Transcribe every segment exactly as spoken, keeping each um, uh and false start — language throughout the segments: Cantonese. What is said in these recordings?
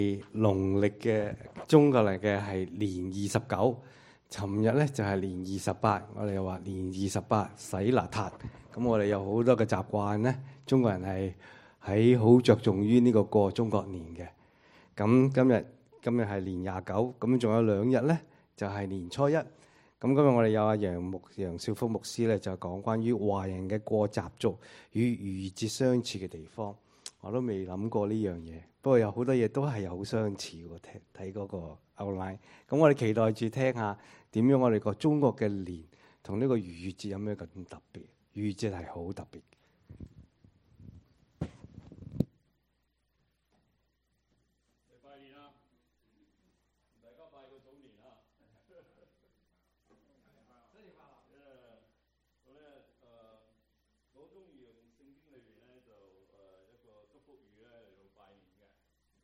農曆嘅中國嚟嘅係年二十九，尋日咧就係年二十八，我哋又話年二十八洗邋遢。咁我哋有好多嘅習慣咧，中國人係喺好着重於呢個過中國年嘅。咁今日今日係年廿九，咁仲有兩日咧就係年初一。咁今日我哋有阿楊牧楊少福牧師咧，就講關於華人嘅過習俗與逾越節相似嘅地方。我都未諗過呢樣嘢，不過有好多嘢都係好相似喎。睇睇嗰個 outline，咁我哋期待住聽下點樣我哋個中國嘅年同呢個逾越節有咩咁特別？逾越節係好特別。 拜年啦！大家拜個早年啊！新年快樂！誒，我咧誒，我中意用聖經裏邊咧就誒一個祝福語咧嚟到拜年嘅。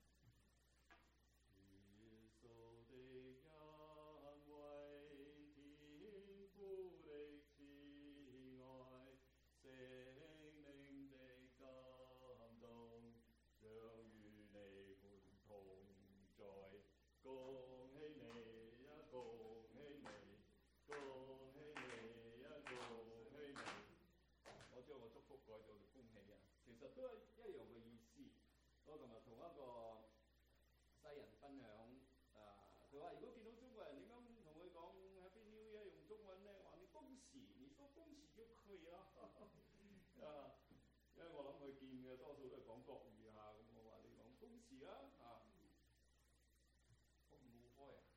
耶穌的恩惠，天父的慈愛，聖靈的感動，常與你們同在。恭喜你呀，恭喜你，恭喜你呀，恭喜你。我將個祝福改做恭喜啊，其實都係一樣嘅意思。我琴日同一個西人分享，啊，佢話如果見到中國人點樣同佢講 Happy New Year 用中文咧，話你恭喜，你說恭喜就可以啦。啊，因為我諗佢見嘅多數都係講國語啊，咁我話你講恭喜啦，啊，我唔冇開啊，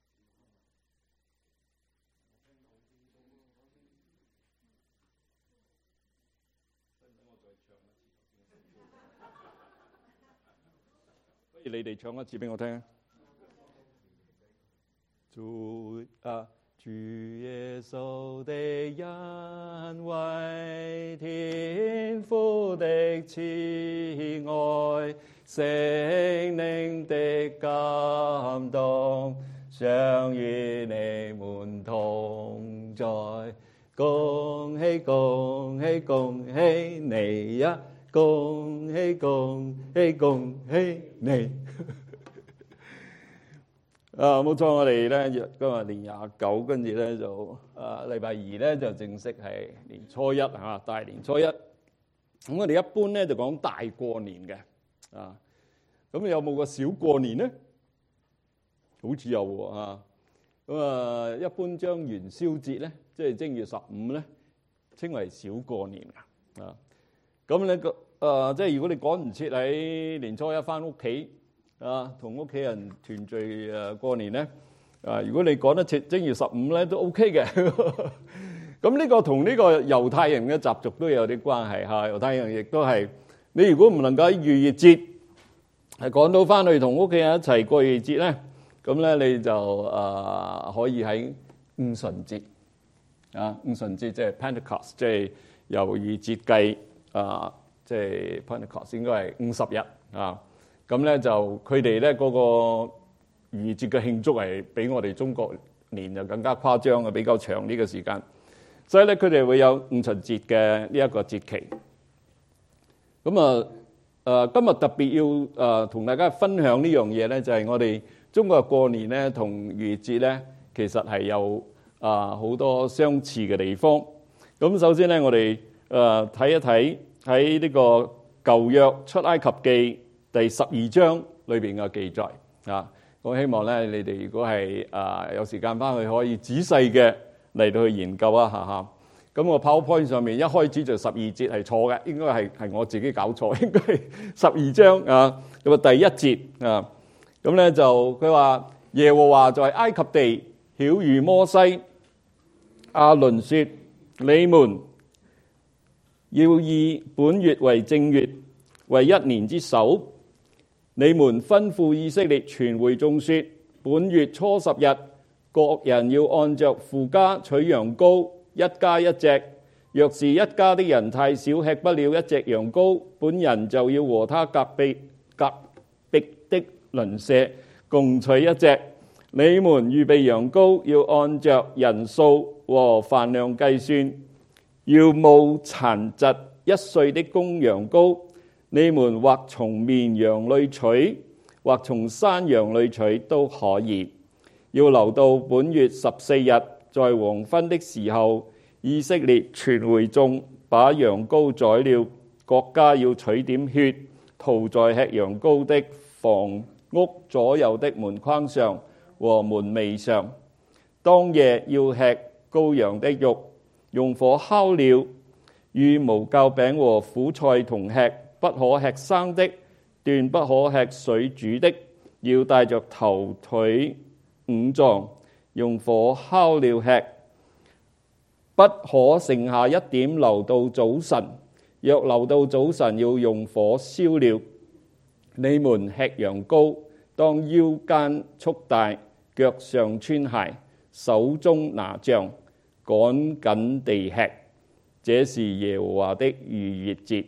我聽到好輕鬆咯，我先，使唔使我再唱一次？不如你哋唱一次俾我聽。主啊，主耶穌的恩惠，天父的慈愛，聖靈的感動，常與你們同在。恭喜恭喜恭喜你呀！恭喜恭喜恭喜你！啊，冇錯，我哋咧今日年廿九，跟住咧就啊禮拜二咧就正式係年初一嚇，大年初一。咁我哋一般咧就講大過年嘅，啊，咁有冇個小過年咧？好似有喎嚇。咁啊，一般將元宵節咧，即係正月十五咧，稱為小過年嘅，啊。咁咧個誒，即係如果你趕唔切喺年初一翻屋企啊，同屋企人團聚誒過年咧，啊，如果你趕得切正月十五咧，都 OK 嘅。咁呢個同呢個猶太人嘅習俗都有啲關係嚇。猶太人亦都係，你如果唔能夠喺逾越節係趕到翻去同屋企人一齊過逾越節咧，咁咧你就誒可以喺五旬節啊，五旬節即係 Pentecost，即係由逾越節計。啊，即係 Pentecost 應該係五十日啊，咁咧就佢哋咧嗰個逾越節嘅慶祝係比我哋中國年就更加誇張嘅，比較長呢個時間，所以咧佢哋會有五旬節嘅呢一個節期。咁啊誒，今日特別要誒同大家分享呢樣嘢咧，就係我哋中國過年咧同逾越節咧，其實係有啊好多相似嘅地方。咁首先咧，我哋誒睇一睇喺呢個舊約出埃及記第十二章裏邊嘅記載啊！我希望咧，你哋如果係啊有時間翻去，可以仔細嘅嚟到去研究一下嚇。咁我 PowerPoint 上面一開始就十二節係錯嘅，應該係係我自己搞錯，應該係十二章啊。咁啊第一節啊，咁咧就佢話耶和華在埃及地曉諭摩西、亞倫說：你們要以本月為正月，為一年之首。你們吩咐以色列全會眾說：本月初十日，各人要按着父家取羊羔，一家一隻。若是一家的人太少，吃不了一隻羊羔，本人就要和他隔壁隔壁的鄰舍共取一隻。你們預備羊羔，要按着人數和飯量計算。要冇殘疾一歲的公羊羔，你們或從綿羊裏取， 或從山羊裏取都可以。要留到本月十四日，在黃昏的時候，以色列全會眾把羊羔宰了，各家要取點血，塗在吃羊羔的房屋左右的門框上和門楣上。當夜要吃羔羊的肉，用火烤了，與無酵餅和苦菜同吃，不可吃生的，斷不可吃水煮的，要帶着頭腿五臟，用火烤了吃，不可剩下一點留到早晨。若留到早晨，要用火燒了。你們吃羊羔，當腰間束帶，腳上穿鞋，手中拿杖，趕緊地吃。這是耶和華的逾越節。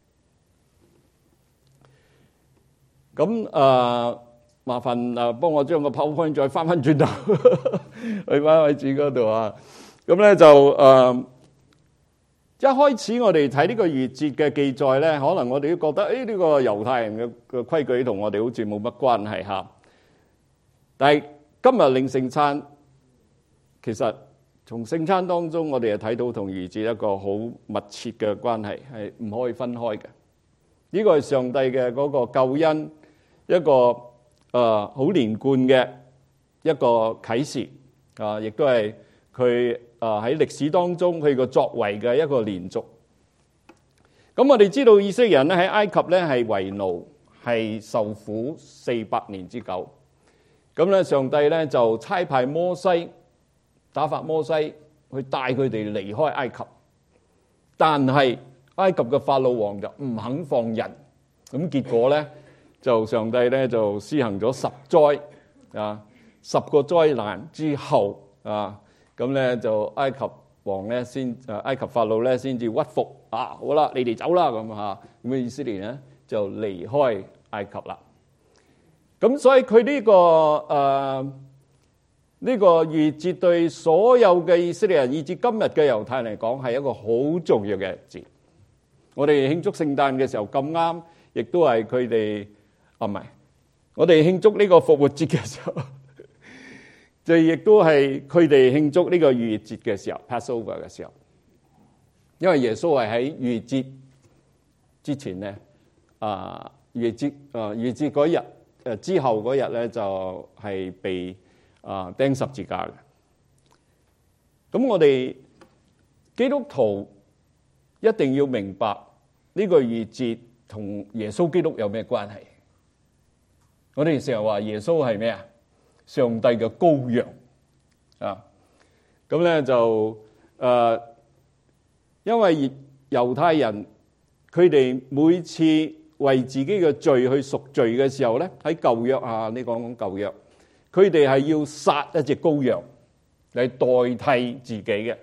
咁啊，麻煩啊，幫我將個 PowerPoint 再翻翻轉頭去翻位置嗰度啊。咁咧就誒、呃，一開始我哋睇呢個逾越節嘅記載咧，可能我哋都覺得誒呢、哎這個猶太人嘅嘅規矩同我哋好似冇乜關係嚇。但係今日領聖餐，其實從聖餐當中，我哋係睇到同逾越節一個好密切嘅關係，係唔可以分開嘅。呢、這個係上帝嘅嗰個救恩，一個誒好、呃、連貫嘅一個啟示啊，亦都係佢誒喺歷史當中佢個作為嘅一個連續。咁我哋知道以色列人咧喺埃及咧係為奴，係受苦四百年之久。咁咧上帝咧就差派摩西，打發摩西去帶佢哋離開埃及，但係埃及嘅法老王就唔肯放人，咁結果咧就上帝咧就施行咗十災啊，十個災難之後啊，咁咧就埃及王咧先誒埃及法老咧先至屈服啊，好啦，你哋走啦咁嚇，咁以色列咧就離開埃及啦。咁所以佢呢、這個誒呢、呃這個逾越節對所有嘅以色列人以至今日嘅猶太人嚟講係一個好重要嘅日子。我哋慶祝聖誕嘅時候咁啱，亦都係佢哋啊唔係，我哋慶祝呢個復活節嘅時候，就亦都係佢哋慶祝呢個逾越節嘅時候 ，Passover 嘅時候。因為耶穌係喺逾越節之前咧，啊逾越節啊逾越節嗰日。誒之後嗰日咧就係被啊釘十字架嘅。咁我哋基督徒一定要明白呢個逾越節同耶穌基督有咩關係？我哋成日話耶穌係咩啊？上帝嘅羔羊啊！咁咧就誒，因為猶太人佢哋每次為自己嘅罪去贖罪嘅時候咧，喺舊約啊，你講講舊約，佢哋係要殺一隻羔羊嚟代替自己嘅。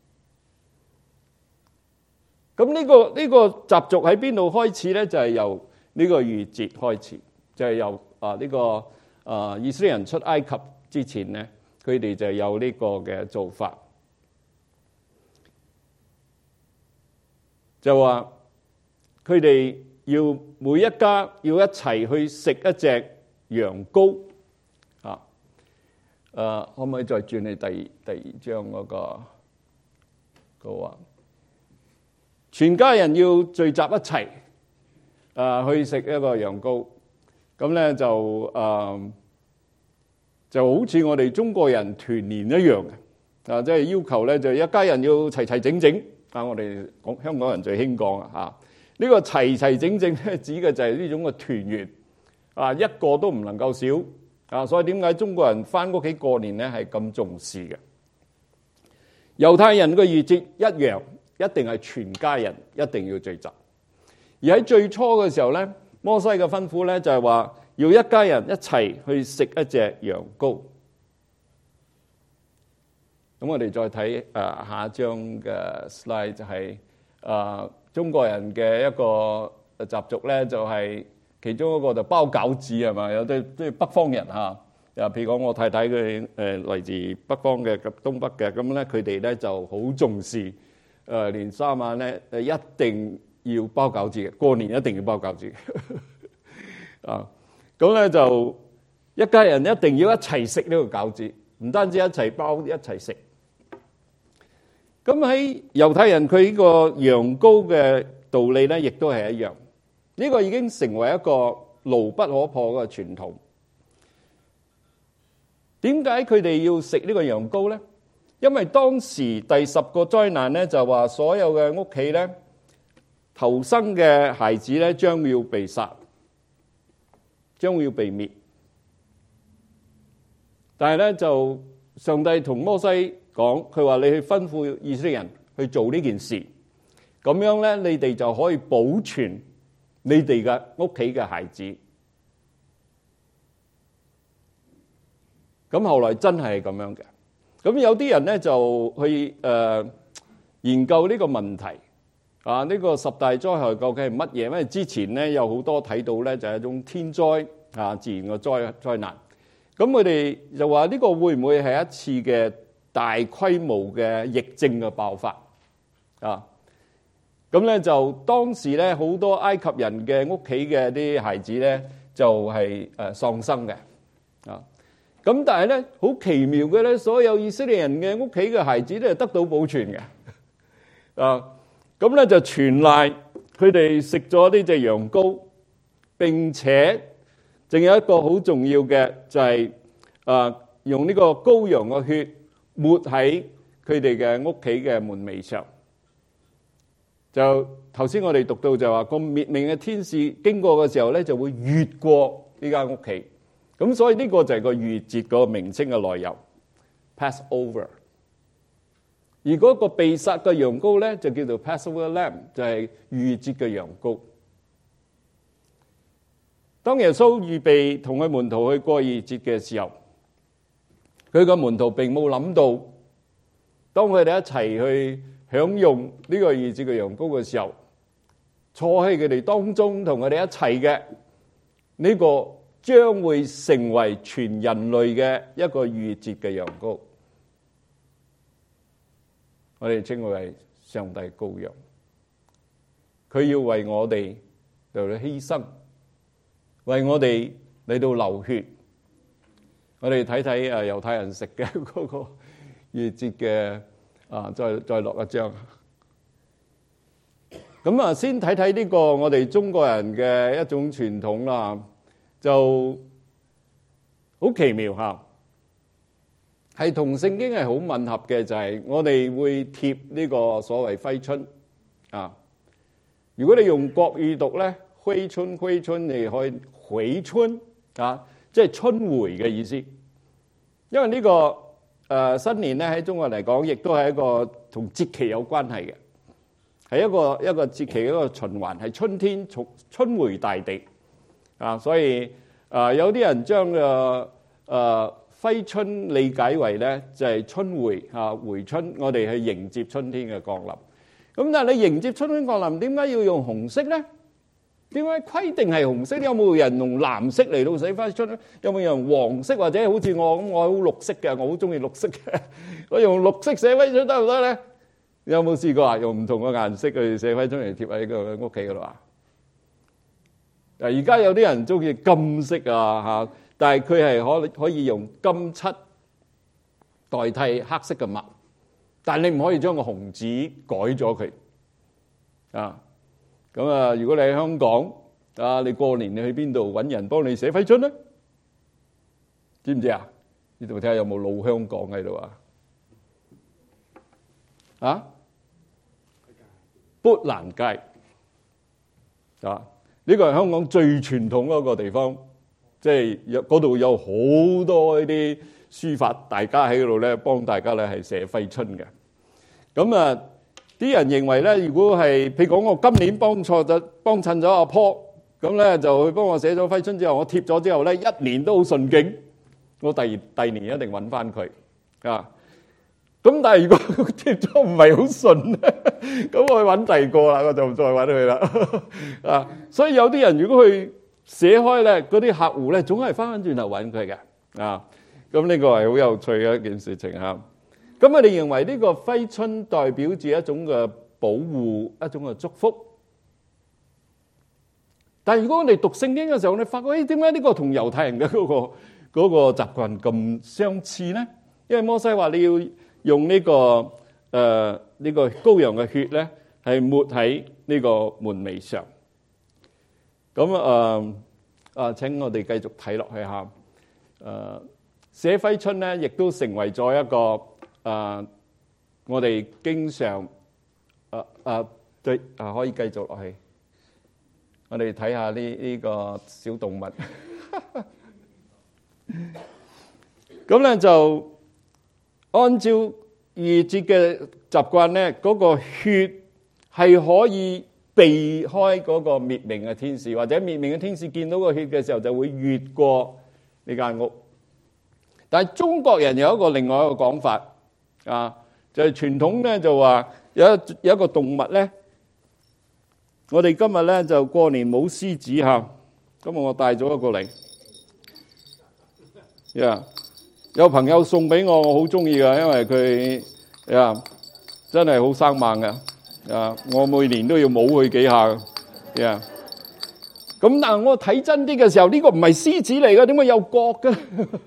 咁呢個呢個習俗喺邊度開始咧？就係由呢個逾越節開始，就係由啊呢個啊以色列人出埃及之前咧，佢哋就有呢個嘅做法，就話佢哋要每一家要一齊去食一隻羊羔啊！誒，可唔可以再轉去第第二章嗰個個話？全家人要聚集一齊誒去食一個羊羔，咁咧就誒就好似我哋中國人團年一樣嘅啊！即係要求咧就一家人要齊齊整整啊！我哋講香港人最興講啊嚇。呢個齊齊整整咧，指嘅就係呢種嘅團圓啊，一個都唔能夠少啊！所以點解中國人翻屋企過年咧係咁重視嘅？猶太人嘅逾越節一樣，一定係全家人一定要聚集。而喺最初嘅時候咧，摩西嘅吩咐咧就係話要一家人一齊去食一隻羊羔。咁我哋再睇誒下一張嘅 slide 就係誒。中國人嘅一個習俗咧，就係其中一個就包餃子係嘛？有啲即係北方人嚇，又譬如講我太太佢誒嚟自北方嘅東北嘅，咁咧佢哋咧就好重視誒年三晚咧誒一定要包餃子嘅，過年一定要包餃子嘅啊！ 咁咧就一家人一定要一齊食呢個餃子，唔單止一齊包一齊食。咁喺猶太人佢呢個羊羔嘅道理咧，亦都係一樣。呢個已經成為一個牢不可破嘅傳統。點解佢哋要食呢個羊羔咧？因為當時第十個災難咧，就話所有嘅屋企咧，頭生嘅孩子咧，將要被殺，將要被滅。但係咧，就上帝同摩西講，佢話你去吩咐以色列人去做呢件事，咁樣咧，你哋就可以保存你哋嘅屋企嘅孩子。咁後來真係咁樣嘅。咁有啲人咧就去誒、呃、研究呢個問題啊，呢、呢個十大災害究竟係乜嘢？因為之前咧有好多睇到咧就係一種天災啊，自然嘅災災難。咁佢哋就話呢個會唔會係一次嘅大規模嘅疫症嘅爆發啊？咁咧就當時咧好多埃及人嘅屋企嘅啲孩子咧就係誒喪生嘅啊。咁但係咧好奇妙嘅咧，所有以色列人嘅屋企嘅孩子都係得到保存嘅啊。咁咧就傳賴佢哋食咗呢隻羊羔，並且仲有一個好重要嘅就係啊，用呢個羔羊嘅血抹喺佢哋嘅屋企嘅門楣上。就頭先我哋讀到就話個滅命嘅天使經過嘅時候咧，就會越過呢間屋企。咁所以呢個就係個逾越節嗰個名稱嘅來由 ，Passover。而嗰個被殺嘅羊羔咧，就叫做 Passover Lamb，就係逾越節嘅羊羔。當耶穌預備同佢門徒去過逾越節嘅時候，佢個門徒並冇諗到，當佢哋一齊去享用呢個逾越節嘅羊羔嘅時候，坐喺佢哋當中同佢哋一齊嘅呢個，將會成為全人類嘅一個逾越節嘅羊羔，我哋稱佢為上帝羔羊。佢要為我哋嚟到犧牲，為我哋嚟到流血。我哋睇睇誒猶太人食嘅嗰個逾越節嘅啊，再再落一張。咁啊，先睇睇呢個我哋中國人嘅一種傳統啦。就好奇妙嚇，係同聖經係好吻合嘅，就係我哋會貼呢個所謂揮春啊。如果你用國語讀咧，揮春揮春，你可以回春啊，即係春回嘅意思。因為呢個誒新年咧喺中國嚟講，亦都係一個同節期有關係嘅，係一個一個節期一個循環，係春天從春回大地。啊，所以啊，有啲人將個誒揮春理解為咧，就係春回啊，回春，我哋去迎接春天嘅降臨。咁但係你迎接春天降臨，點解要用紅色咧？點解規定係紅色？有冇人用藍色嚟到寫揮春咧？有冇人用黃色或者好似我咁，我好綠色嘅，我好中意綠色嘅，我用綠色寫揮春得唔得咧？有冇試過啊？用唔同嘅顏色去寫揮春嚟貼喺個屋企嗰度啊？而家有啲人中意金色啊嚇，但係佢係可可以用金漆代替黑色嘅墨，但係你唔可以將個紅紙改咗佢啊。咁啊，如果你喺香港啊，你過年你去邊度揾人幫你寫揮春咧？知唔知啊？呢度睇下有冇老香港喺度啊？啊？砵蘭街啊！呢個係香港最傳統嗰個地方，即係有嗰度有好多呢啲書法，大家喺嗰度咧幫大家咧係寫揮春嘅。咁啊，啲人認為咧，如果係譬如講我今年幫錯咗幫襯咗阿坡，咁咧就去幫我寫咗揮春之後，我貼咗之後咧，一年都好順景，我第二第二年一定揾翻佢啊。咁但係如果貼咗唔係好順咧，咁我去揾第二個啦，我就唔再揾佢啦。啊，所以有啲人如果去寫開咧，嗰啲客戶咧總係翻返轉頭揾佢嘅。啊，咁呢個係好有趣嘅一件事情嚇。咁我哋認為呢個揮春代表住一種嘅保護，一種嘅祝福。 但係如果我哋讀聖經嘅時候，你發覺誒點解呢個同猶太人嘅嗰個嗰個習慣咁相似咧？因為摩西話你要用呢個誒呢個羔羊嘅血咧，係抹喺呢個門楣上。咁啊啊！請我哋繼續睇落去嚇。誒寫揮春咧，亦都成為咗一個誒我哋經常誒誒對啊，可以繼續落去。我哋睇下呢呢個小動物。咁咧就按照逾節嘅習慣咧，嗰個血係可以避開嗰個滅命嘅天使，或者滅命嘅天使見到個血嘅時候就會越過呢間屋。但係中國人有一個另外一個講法啊，就係傳統咧就話有一有一個動物咧，我哋今日咧就過年冇獅子嚇，今日我帶咗一個嚟。呀，有朋友送俾我，我好中意噶，因為佢呀真係好生猛嘅。啊，我每年都要摸佢幾下嘅。呀，咁但係我睇真啲嘅時候，呢個唔係獅子嚟嘅，點解有角嘅？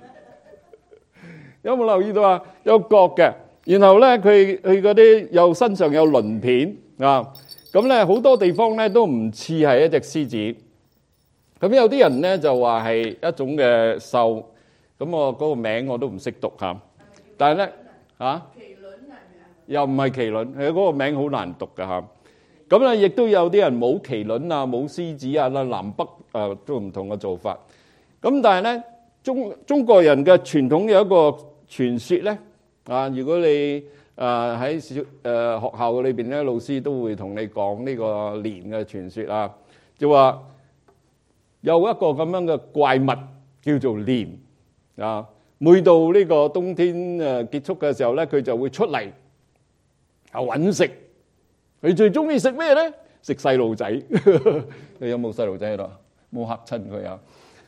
有冇留意到啊？有角嘅，然後咧佢佢嗰啲有身上有鱗片啊，咁咧好多地方咧都唔似係一隻獅子。咁有啲人咧就話係一種嘅獸，咁我嗰個名我都唔識讀嚇。但係咧嚇，又唔係麒麟，佢嗰個名好難讀㗎嚇。咁咧亦都有啲人冇麒麟啊，冇獅子啊，啦南北誒都唔同嘅做法。咁但係咧中中國人嘅傳統有一個傳說咧啊，如果你誒喺小誒學校裏邊咧，老師都會同你講呢個蓮嘅傳說啊，就話有一個咁樣嘅怪物叫做蓮啊，每到呢個冬天誒結束嘅時候咧，佢就會出嚟啊揾食。佢最中意食咩咧？食細路仔。你有冇細路仔喺度？冇嚇親佢啊！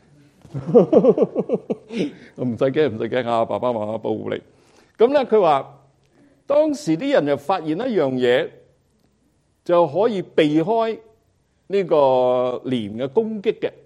我唔使驚，唔使驚啊！爸爸媽媽保護你。咁咧，佢話當時啲人就發現一樣嘢，就可以避開呢個蓮嘅攻擊嘅。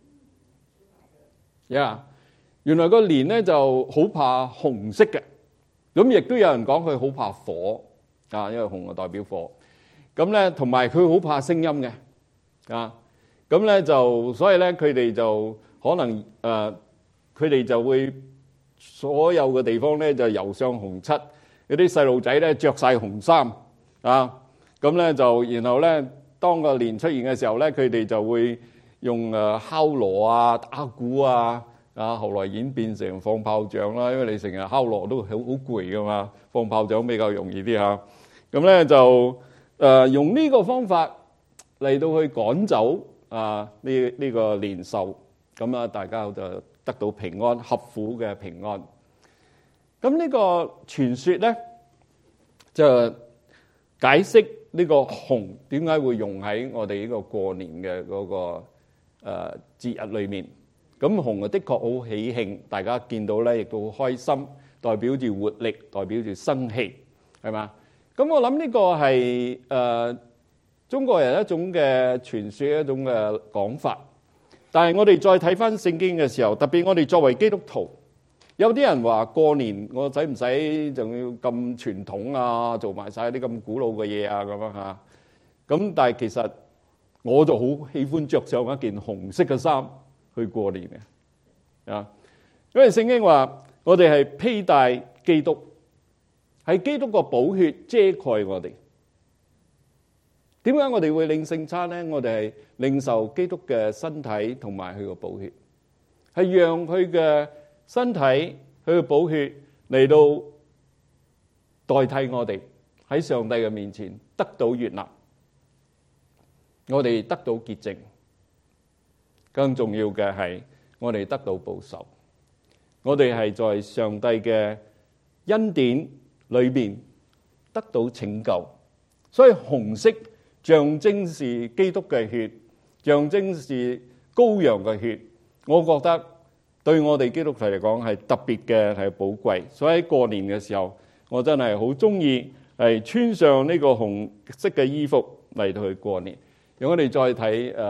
呀，原來個蓮咧就好怕紅色嘅，咁亦都有人講佢好怕火啊，因為紅就代表火。咁咧，同埋佢好怕聲音嘅啊。咁咧就所以咧，佢哋就可能誒，佢哋就會所有嘅地方咧就油上紅漆，有啲細路仔咧著曬紅衫啊，咁咧就然後咧當個蓮出現嘅時候咧，佢哋就會用誒敲鑼啊、打鼓啊，啊後來演變成放炮仗啦，因為你成日敲鑼都好好攰噶嘛，放炮仗比較容易啲嚇。咁咧就誒用呢個方法嚟到去趕走啊呢呢個蓮獸。咁啊，大家就得到平安，合府嘅平安。咁呢個傳說咧，就解釋呢個紅點解會用喺我哋呢個過年嘅嗰個誒節日裏面。咁紅啊，的確好喜慶，大家見到咧，亦都好開心，代表住活力，代表住生氣，係嘛？咁我諗呢個係誒中國人一種嘅傳說，一種嘅講法。但係我哋再睇翻聖經嘅時候，特別我哋作為基督徒，有啲人話過年我使唔使仲要咁傳統啊，做埋晒啲咁古老嘅嘢啊咁樣嚇。咁但係其實我就好喜歡着上一件紅色嘅衫去過年嘅啊，因為聖經話我哋係披戴基督，係基督個寶血遮蓋我哋。點解我哋會領聖餐咧？我哋係領受基督嘅身體同埋佢個寶血，係讓佢嘅身體、佢嘅寶血嚟到代替我哋喺上帝嘅面前得到悅納，我哋得到潔淨。更重要嘅係我哋得到報仇，我哋係在上帝嘅恩典裏邊得到拯救。所以紅色象徵是基督嘅血，象徵是羔羊嘅血。我覺得對我哋基督徒嚟講係特別嘅，係寶貴。所以喺過年嘅時候，我真係好中意係穿上呢個紅色嘅衣服嚟到去過年。如果我哋再睇誒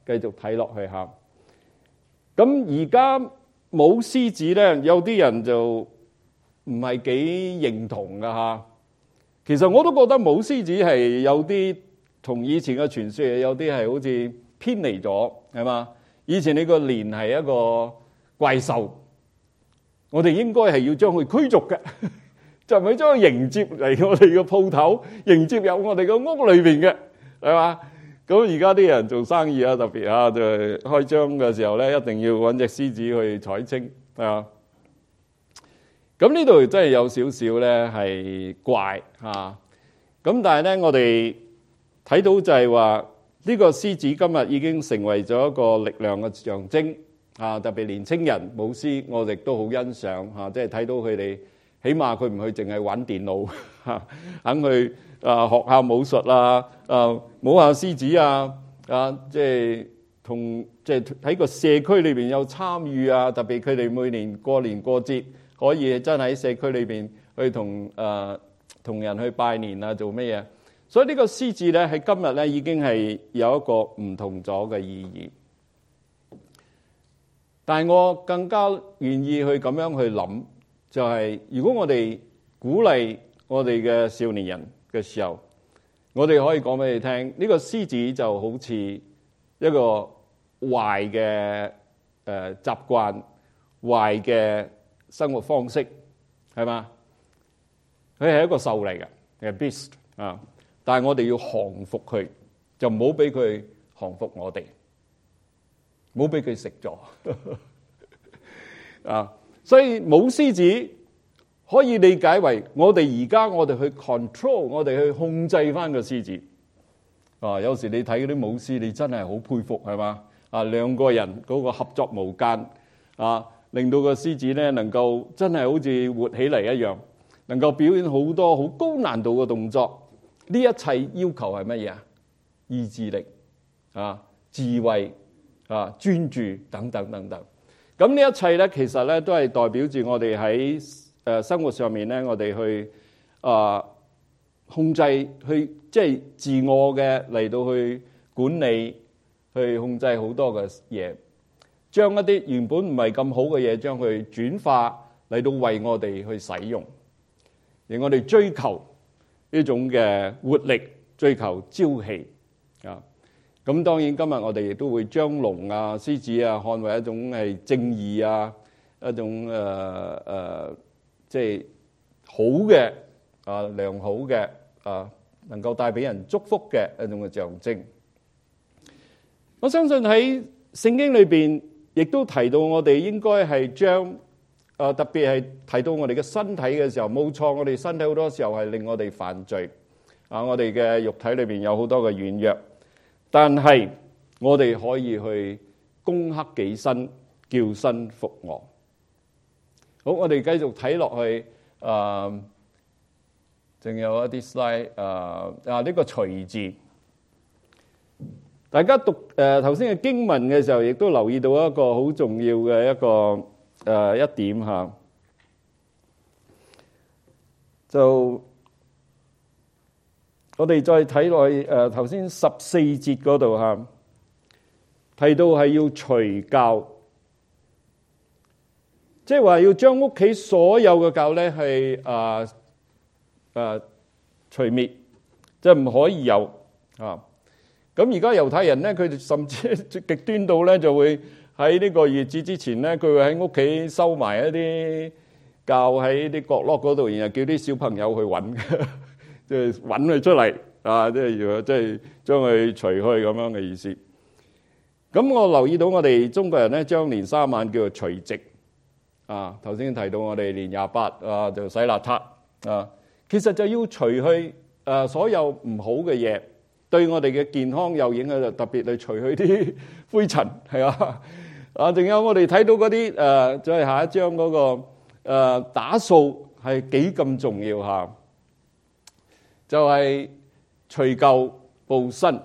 繼續睇落去嚇。咁而家冇獅子咧，有啲人就唔係幾認同噶嚇。其實我都覺得冇獅子係有啲同以前嘅傳說有啲係好似偏離咗，係嘛？以前你個年係一個怪獸，我哋應該係要將佢驅逐嘅，就唔係將佢迎接嚟我哋嘅鋪頭，迎接入我哋嘅屋裏邊嘅，係嘛？咁而家啲人做生意啊，特別啊，就係開張嘅時候咧，一定要揾隻獅子去採青，係嘛？咁呢度真係有少少咧係怪嚇。咁但係咧，我哋睇到就係話呢個獅子今日已經成為咗一個力量嘅象徵啊！特別年青人舞獅，我哋都好欣賞嚇，即係睇到佢哋，起碼佢唔去淨係玩電腦嚇，肯去啊學下武術啊，啊舞下獅子啊，啊即係同即係喺個社區裏邊有參與啊！特別佢哋每年過年過節，可以真係喺社區裏邊去同誒同人去拜年啊，做乜嘢？所以呢個獅子咧喺今日咧已經係有一個唔同咗嘅意義。但係我更加願意去咁樣去諗，就係如果我哋鼓勵我哋嘅少年人嘅時候，我哋可以講俾你聽，呢個獅子就好似一個壞嘅誒習慣、壞嘅生活方式，係嘛？佢係一個獸嚟嘅，係 beast 啊！但係我哋要降服佢，就唔好俾佢降服我哋，唔好俾佢食咗啊！所以冇獅子可以理解為我哋而家我哋去 control，我哋去控制翻個獅子啊！有時你睇嗰啲舞獅，你真係好佩服，係嘛？啊，兩個人嗰個合作無間啊，令到個獅子咧能夠真係好似活起嚟一樣，能夠表演好多好高難度嘅動作。呢一切要求係乜嘢啊？意志力啊、智慧啊、專注等等等等。咁呢一切咧，其實咧都係代表住我哋喺誒生活上面咧，我哋去啊控制，去即係自我嘅嚟到去管理，去控制好多嘅嘢，將一啲原本唔係咁好嘅嘢，將佢轉化嚟到為我哋去使用，而我哋追求呢種嘅活力，追求朝氣啊！咁當然今日我哋亦都會將龍啊、獅子啊看為一種係正義啊，一種誒誒，即係好嘅啊、良好嘅啊，能夠帶俾人祝福嘅一種嘅象徵。我相信喺聖經裏邊亦都提到，我哋應該係將誒特別係提到我哋嘅身體嘅時候，冇錯，我哋身體好多時候係令我哋犯罪啊！我哋嘅肉體裏邊有好多嘅軟弱，但係我哋可以去攻克己身，叫身服我。好，我哋繼續睇落去，誒，仲有一啲 slide，誒啊呢個隨字。大家讀誒頭先嘅經文嘅時候，亦都留意到一個好重要嘅一個誒一點嚇，就我哋再睇落去誒頭先十四節嗰度嚇，提到係要除酵，即係話要將屋企所有嘅酵咧係誒誒除滅，即係唔可以有啊。咁而家猶太人咧，佢哋甚至極端到咧，就會喺呢個月子之前咧，佢會喺屋企收埋一啲酵喺啲角落嗰度，然後叫啲小朋友去揾，即係揾佢出嚟啊！即係如果即係將佢除去咁樣嘅意思。咁我留意到我哋中國人咧，將年卅晚叫做除夕啊。頭先提到我哋年廿八啊，就洗邋遢啊。其實就要除去誒所有唔好嘅嘢。對我哋嘅健康有影響，就特別去除去啲灰塵，係啊，啊，仲有我哋睇到嗰啲誒，再下一張嗰個誒打掃係幾咁重要嚇，就係除舊布新。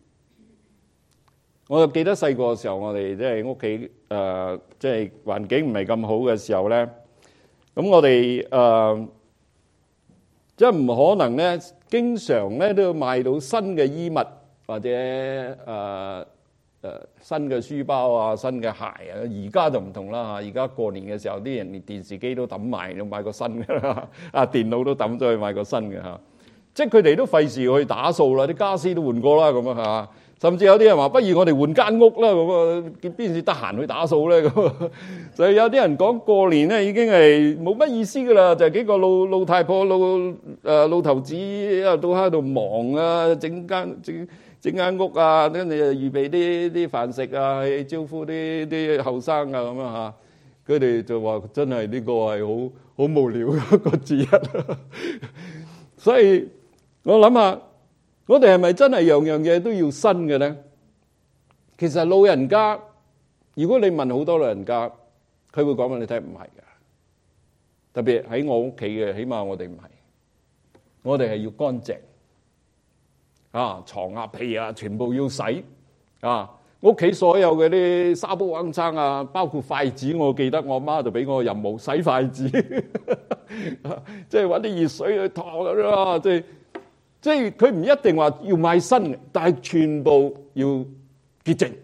我記得細個嘅時候，我哋即係屋企誒，即係環境唔係咁好嘅時候咧，咁我哋誒即係唔可能咧。經常咧都要買到新嘅衣物或者誒誒新嘅書包啊、新嘅鞋啊，而家就唔同啦嚇。而家過年嘅時候，啲人連電視機都抌埋，要買個新嘅啦。啊，電腦都抌咗去買個新嘅嚇。即係佢哋都費事去打掃啦，啲家私都換過啦咁啊嚇。甚至有啲人話：不如我哋換間屋啦咁啊，邊時得閒去打掃咧咁。所以有啲人講過年咧已經係冇乜意思噶啦，就係幾個老老太婆、老誒老頭子一路都喺度忙啊，整間整。整間屋啊，跟住預備啲啲飯食啊，去招呼啲啲後生啊咁樣嚇。佢哋就話真係呢個係好好無聊嘅一個節日。所以我諗下，我哋係咪真係樣樣嘢都要新嘅咧？其實老人家，如果你問好多老人家，佢會講俾你聽唔係嘅。特別喺我屋企嘅，起碼我哋唔係，我哋係要乾淨。啊，床啊、被啊，全部要洗啊！屋企所有嘅啲沙煲罌罉啊，包括筷子，我記得我媽就俾我任務洗筷子，即係揾啲熱水去燙啦。即係即係佢唔一定話要買新嘅，但係全部要潔淨。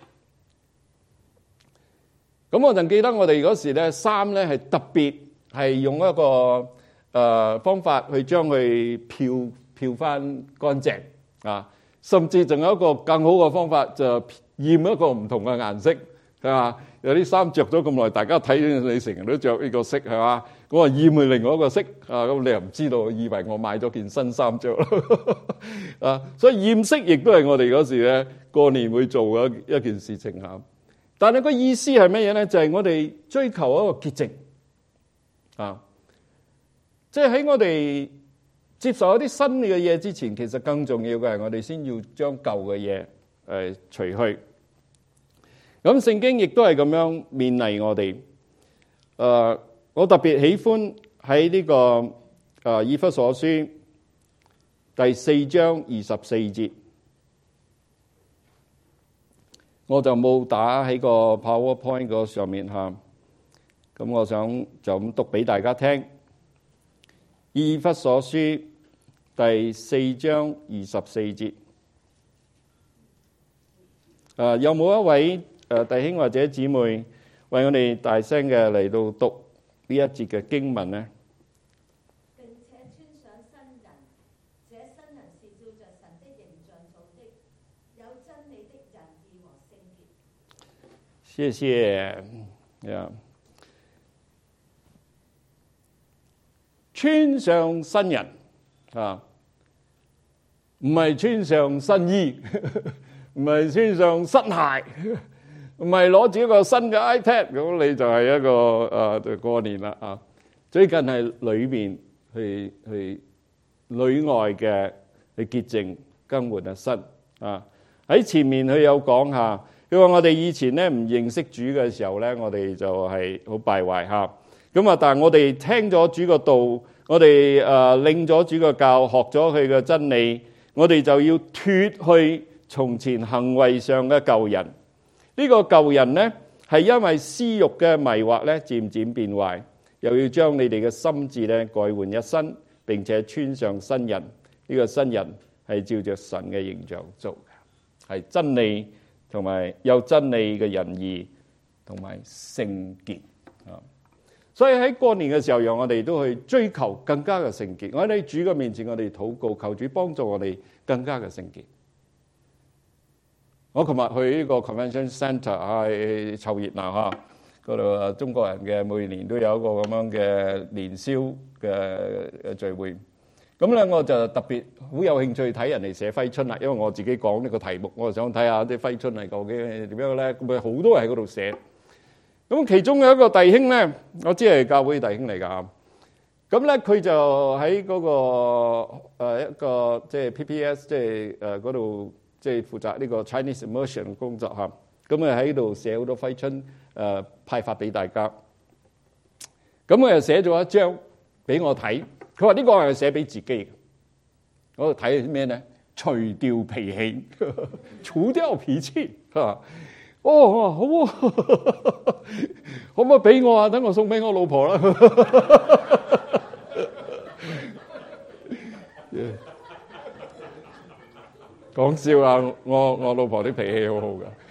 咁我就記得我哋嗰時咧，衫咧係特別係用一個誒、呃、方法去將佢漂漂翻乾淨。啊，甚至仲有一個更好嘅方法，就染一個唔同嘅顏色，係嘛？有啲衫着咗咁耐，大家睇你成日都着呢個色，係嘛？我話染去另外一個色，啊咁你又唔知道，以為我買咗件新衫着咯。啊，所以染色亦都係我哋嗰時咧過年會做嘅一件事情嚇。但係個意思係乜嘢咧？就係、是、我哋追求一個潔淨啊，即係喺我哋接受一啲新嘅嘢之前，其實更重要嘅係我哋先要將舊嘅嘢誒除去。咁聖經亦都係咁樣勉勵我哋。誒、呃，我特別喜歡喺呢、這個誒、呃、以弗所書第四章二十四節，我就冇打喺個 PowerPoint 嗰上面嚇。咁我想就咁讀俾大家聽。以弗所書第四章二十四節，啊，有冇一位誒弟兄或者姊妹為我哋大聲嘅嚟到讀呢一節嘅經文呢？ 並且穿上新人，這新人是照着神的形象造的，有真理的仁義和聖潔。 謝謝呀。穿上新人啊，唔係穿上新衣，唔係穿上新鞋，唔係攞住一個新嘅 iPad，咁你就係一個誒就過年啦啊！最近係裏邊去去裏外嘅去潔淨更換啊新啊！喺前面佢有講下，佢話我哋以前咧唔認識主嘅時候咧，我哋就係好敗壞嚇。咁啊，但係我哋聽咗主個道，我哋誒領咗主個教，學咗佢嘅真理，我哋就要脫去從前行為上嘅舊人。呢個舊人咧係因為私欲嘅迷惑咧，漸漸變壞，又要將你哋嘅心志咧改換一新，並且穿上新人。呢個新人係照着神嘅形象做嘅，係真理同埋有真理嘅仁義同埋聖潔啊！所以喺過年嘅時候，讓我哋都去追求更加嘅聖潔。我喺主嘅面前，我哋禱告，求主幫助我哋更加嘅聖潔。我琴日去呢個 Convention Centre 啊，湊熱鬧嚇，嗰度啊中國人嘅每年都有一個咁樣嘅年宵嘅聚會。咁咧我就特別好有興趣睇人哋寫揮春啦，因為我自己講呢個題目，我就想睇下啲揮春係究竟係點樣咧。咁咪好多人喺嗰度寫。咁其中有一個弟兄咧，我知係教會弟兄嚟㗎。咁咧佢就喺嗰個誒一個即係 P P S，即係誒嗰度即係負責呢個 Chinese immersion 工作嚇。咁啊喺度寫好多揮春誒派發俾大家。咁佢又寫咗一張俾我睇，佢話呢個係寫俾自己嘅。我度睇係咩咧？除掉脾氣，除掉脾氣嚇。哦，好啊，可唔可以俾我啊？等我送俾我老婆啦。講笑啊！我我老婆啲脾氣好好噶，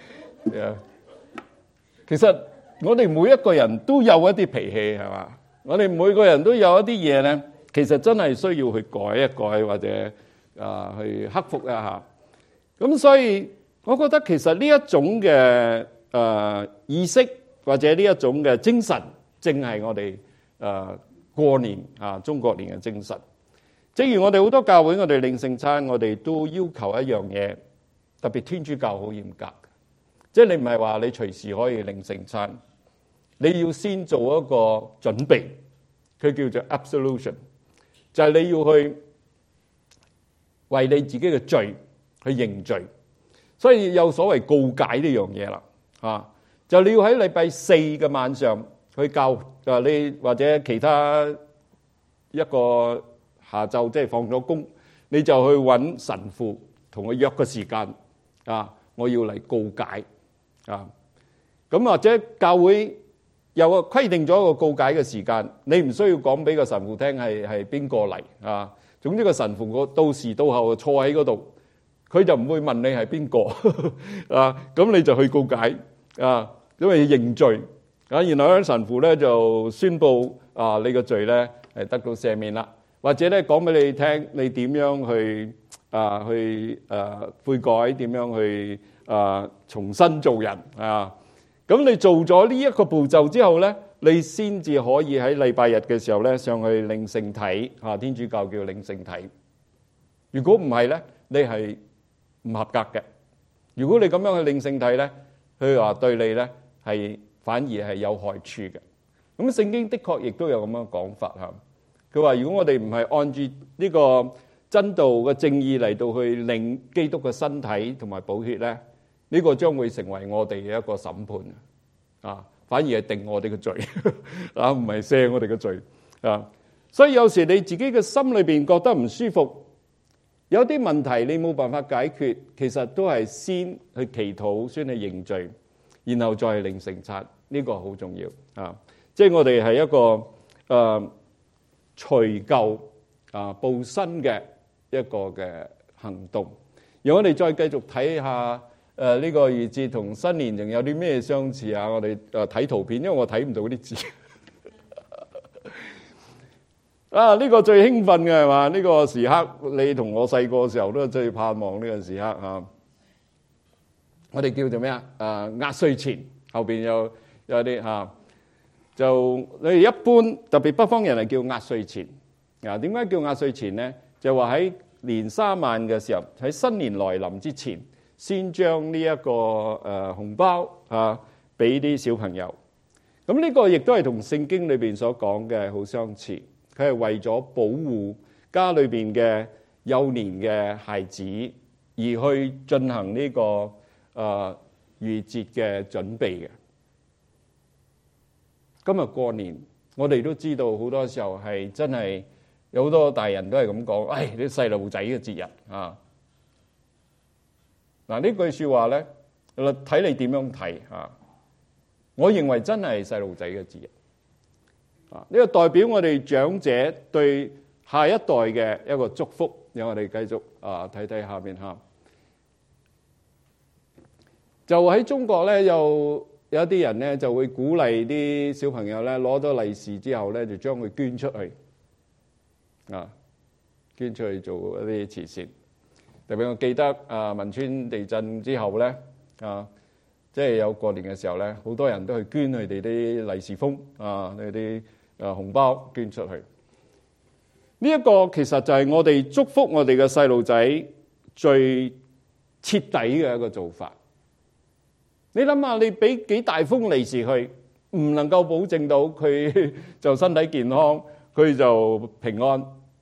Yeah. 其實我哋每一個人都有一啲脾氣，係嘛？我哋每個人都有一啲嘢咧，其實真係需要去改一改，或者啊、呃、去克服一下。咁所以我覺得其實呢一種嘅誒、呃、意識，或者呢一種嘅精神，正係我哋誒、呃、過年啊中國年嘅精神。正如我哋好多教會，我哋領聖餐，我哋都要求一樣嘢，特別天主教好嚴格，即係你唔係話你隨時可以領聖餐，你要先做一個準備，佢叫做 absolution， 就係你要去為你自己嘅罪去認罪，所以有所謂告解呢樣嘢啦，啊，就你要喺禮拜四嘅晚上去教啊你或者其他一個。下晝即係放咗工，你就去揾神父同佢約個時間啊！我要嚟告解啊！咁或者教會有個規定咗一個告解嘅時間，你唔需要講俾個神父聽係係邊個嚟啊！總之個神父我到時到後坐喺嗰度，佢就唔會問你係邊個啊！咁你就去告解啊，因為要認罪啊！然後咧神父咧就宣佈啊，你個罪咧係得到赦免啦。或者咧講俾你聽，你點樣去啊去誒悔改，點樣去啊重新做人啊？咁你做咗呢一個步驟之後咧，你先至可以喺禮拜日嘅時候咧上去領聖體啊！天主教叫領聖體。如果唔係咧，你係唔合格嘅。如果你咁樣去領聖體咧，佢話對你咧係反而係有害處嘅。咁聖經的確亦都有咁樣講法嚇。佢話：如果我哋唔係按住呢個真道嘅正義嚟到去領基督嘅身體同埋寶血咧，呢個將會成為我哋嘅一個審判啊！反而係定我哋嘅罪啊，唔係赦我哋嘅罪啊！所以有時你自己嘅心裏邊覺得唔舒服，有啲問題你冇辦法解決，其實都係先去祈禱，先去認罪，然後再領聖餐，呢個好重要啊！即係我哋係一個誒。除舊啊報新嘅一個嘅行動，讓我哋再繼續睇下誒呢個逾節同新年仲有啲咩相似啊？我哋誒睇圖片，因為我睇唔到啲字啊！呢個最興奮嘅係嘛？呢個時刻，你同我細個嘅時候都最盼望呢個時刻啊！我哋叫做咩啊？誒壓歲錢後邊有有啲嚇。就你哋一般特別北方人係叫壓歲錢啊？點解叫壓歲錢咧？就話喺年三晚嘅時候，喺新年來臨之前，先將呢一個誒紅包啊俾啲小朋友。咁呢個亦都係同聖經裏邊所講嘅好相似。佢係為咗保護家裏邊嘅幼年嘅孩子，而去進行呢個誒逾節嘅準備嘅。今日過年，我哋都知道好多時候係真係有好多大人都係咁講，唉，啲細路仔嘅節日啊！嗱呢句説話咧，睇你點樣睇啊？我認為真係細路仔嘅節日啊！呢個代表我哋長者對下一代嘅一個祝福。讓我哋繼續啊睇睇下邊嚇。就喺中國咧，又有啲人咧就會鼓勵啲小朋友咧攞咗利是之後咧，就將佢捐出去啊，捐出去做一啲慈善。特別我記得啊，汶川地震之後咧啊，即係有過年嘅時候咧，好多人都去捐佢哋啲利是封啊，佢啲啊紅包捐出去。呢一個其實就係我哋祝福我哋嘅細路仔最徹底嘅一個做法。你諗下，你俾幾大封利是佢，唔能夠保證到佢就身體健康，佢就平安。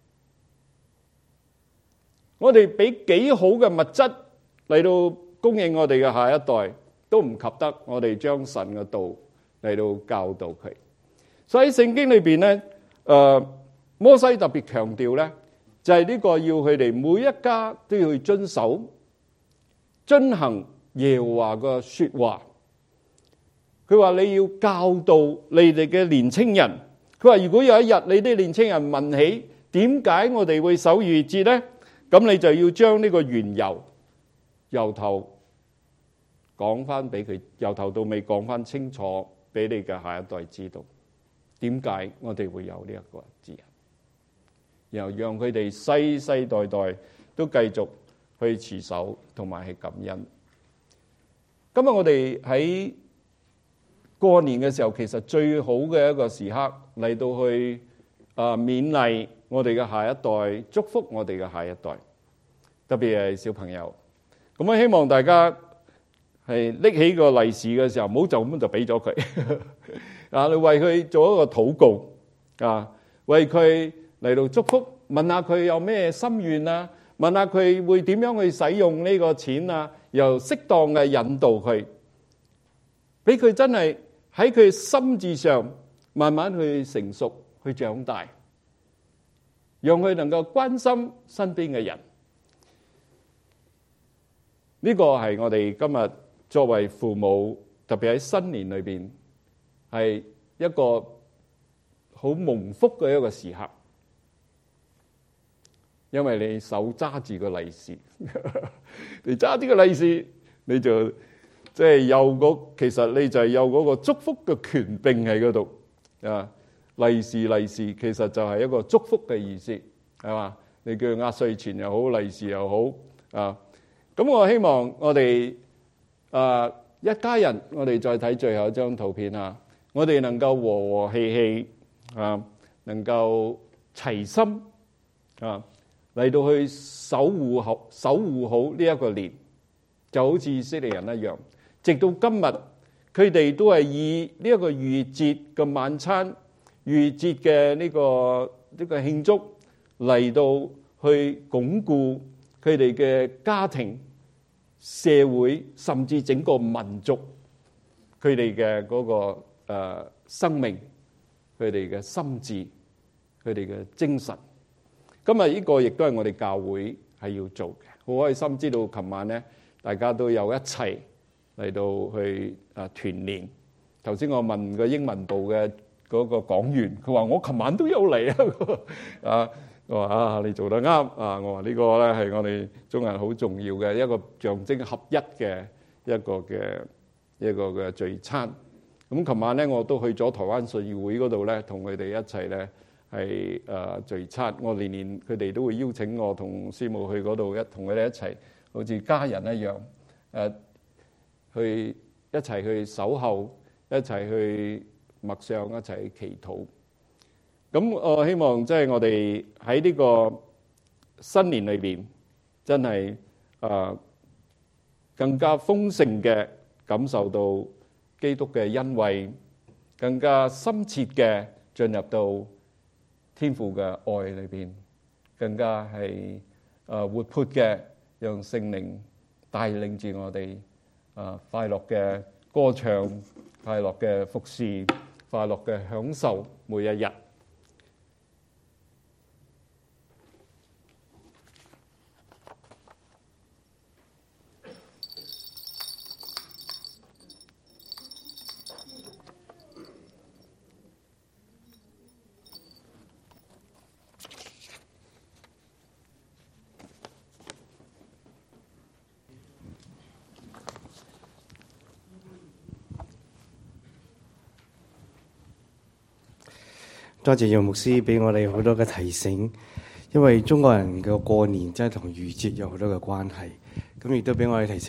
我哋俾幾好嘅物質嚟到供應我哋嘅下一代，都唔及得我哋將神嘅道嚟到教導佢。所以喺聖經裏邊咧，誒摩西特別強調咧，就係呢個要佢哋每一家都要去遵守、遵行耶和華嘅說話。佢話你要教導你哋嘅年青人。佢話如果有一日你啲年青人問起點解我哋會守逾節咧，咁你就要將呢個緣由由頭講翻俾佢，由頭到尾講翻清楚俾你嘅下一代知道，點解我哋會有呢一個指引，然後讓佢哋世世代代都繼續去持守同埋去感恩。今日我哋喺過年嘅時候，其實最好嘅一個時刻嚟到去啊勉勵我哋嘅下一代，祝福我哋嘅下一代，特別係小朋友。咁我希望大家係拎起個利是嘅時候，唔好就咁就俾咗佢啊！你為佢做一個禱告啊，為佢嚟到祝福，問下佢有咩心願啊，問下佢會點樣去使用呢個錢啊，又適當嘅引導佢，俾佢真係喺佢心智上慢慢去成熟，去長大，讓佢能夠關心身邊嘅人。呢個係我哋今日作為父母，特別喺新年裏邊，係一個好蒙福嘅一個時刻，因為你手揸住個利是，你揸住個利是，你就即係有嗰，其實你就係有嗰個祝福嘅權柄喺嗰度啊！利是利是，其實就係一個祝福嘅意思，係嘛？你叫壓歲錢又好，利是又好啊！咁我希望我哋啊一家人，我哋再睇最後一張圖片啊，我哋能夠和和氣氣啊，能夠齊心啊，嚟到去守護好守護好呢一個年，就好似以色列人一樣，直到今日佢哋都係以呢一個逾越節嘅晚餐、逾越節嘅呢個呢個慶祝嚟到去鞏固佢哋嘅家庭、社會，甚至整個民族，佢哋嘅嗰個誒生命，佢哋嘅心智，佢哋嘅精神。今日呢個亦都係我哋教會係要做嘅。好開心知道琴晚咧，大家都有一齊嚟到去誒團年。頭先我問個英文部嘅嗰個講員，佢話我琴晚都有嚟啊！啊，我話啊，你做得啱啊！我話呢個咧係我哋中人好重要嘅一個象徵合一嘅一個嘅一個嘅聚餐。咁琴晚咧我都去咗台灣信義會嗰度咧，同佢哋一齊咧係誒聚餐。我年年佢哋都會邀請我同師母去嗰度一同佢哋一齊，好似家人一樣誒，去一齊去守候，一齊去默想，一齊去祈禱。咁我希望即係我哋喺呢個新年裏邊，真係誒更加豐盛嘅感受到基督嘅恩惠，更加深切嘅進入到天父嘅愛裏邊，更加係誒活潑嘅，讓聖靈帶領住我哋誒快樂嘅歌唱，快樂嘅服侍，快樂嘅享受每一日。 多謝楊牧師俾我哋好多嘅提醒，因為中國人嘅過年真係同逾節有好多嘅關係，咁亦都俾我哋提醒。